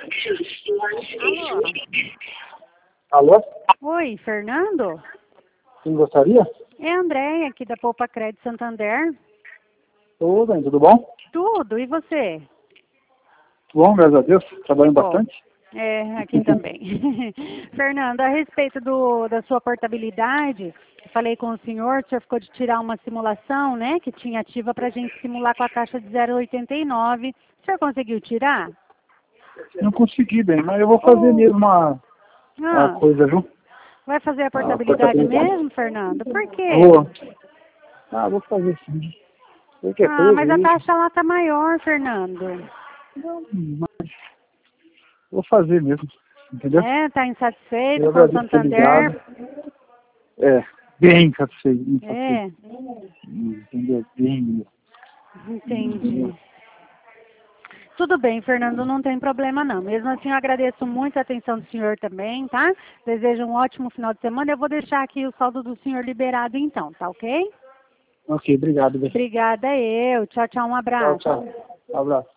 Alô? Alô? Oi, Fernando? Quem gostaria? É a Andréia, aqui da Poupa Crédito Santander. Tudo bem, tudo bom? Tudo, e você? Tudo bom, graças a Deus. Trabalhando Bom, bastante. aqui também. Fernando, a respeito da sua portabilidade, eu falei com o senhor ficou de tirar uma simulação, né, que tinha ativa para a gente simular com a taxa de 0,89. O senhor conseguiu tirar? Não consegui bem, mas eu vou fazer mesmo uma Ah, coisa, viu? vai fazer a Uma portabilidade portabilidade. mesmo, Fernando? Por quê? Vou fazer sim. Qualquer Ah, coisa mas a aí. taxa lá tá maior, Fernando. Mas vou fazer mesmo, entendeu? Tá insatisfeito Eu com o agradeço ter ligado. Santander? Bem satisfeito. É, Entendeu? Bem. entendi. Tudo bem, Fernando, não tem problema não. Mesmo assim, eu agradeço muito a atenção do senhor também, tá? Desejo um ótimo final de semana. Eu vou deixar aqui o saldo do senhor liberado então, tá ok? Ok, obrigado, bem. Obrigada eu. Tchau, tchau, um Tchau, abraço. tchau. Abraço.